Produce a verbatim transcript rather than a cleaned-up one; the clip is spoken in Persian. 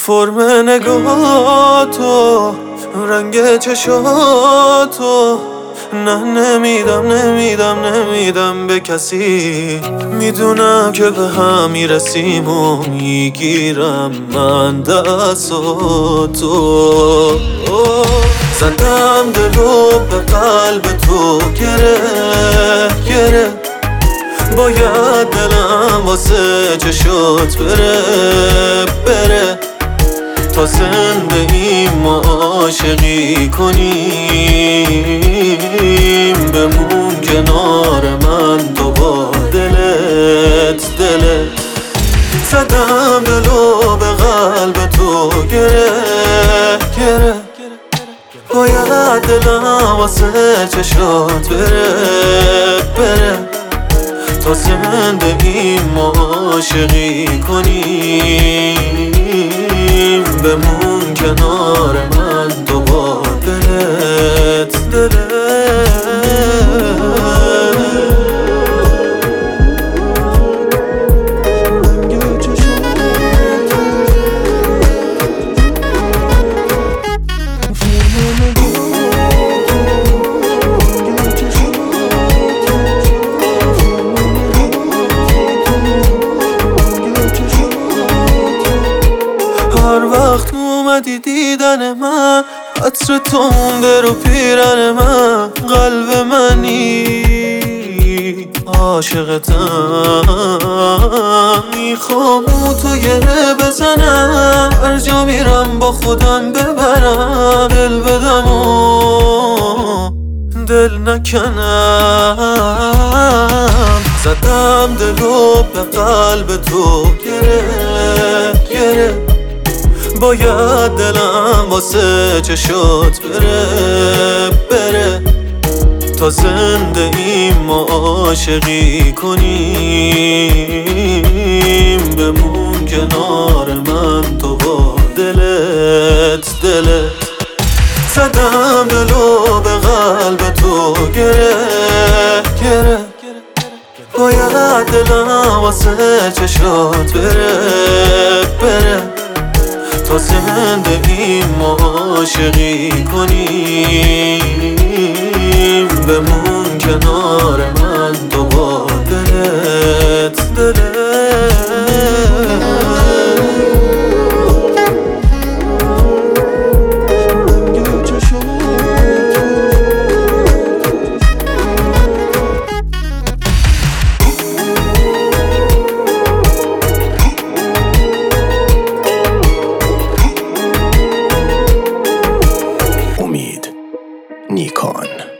فرم نگاهاتو، رنگ چشاتو، نه نمیدم نمیدم نمیدم به کسی. میدونم که به هم میرسیم و میگیرم من دستاتو. زدم دلو به قلب تو گره گره، باید دلم واسه چشات بره بره، تا زنده ایم ما عاشقی کنیم. بمون کنار من تو با دلت دلت. زدم دلو به قلب تو گره گره، باید دلم واسه چشات بره بره، تا زنده ایم ما عاشقی کنیم. بمون کنار من تو با دلت دلت. هر وقت اومدی دیدن من، عطر تو مونده رو پیرن من. قلب منی عاشقتم، میخوام تو گره بزنم، هر جا میرم با خودم ببرم. دل بدم و دل نکنم. زدم دلو به قلب تو گره گره، باید دلم واسه چشات بره بره، تا زنده ایم ما عاشقی کنیم. بمون کنار من تو با دلت دلت. زدم دلو به قلب تو گره گره، باید دلم واسه چشات بره بره، تا زنده ایم ما عاشقی کنیم. بمون کنار من تو با دلت دلت. نیکان.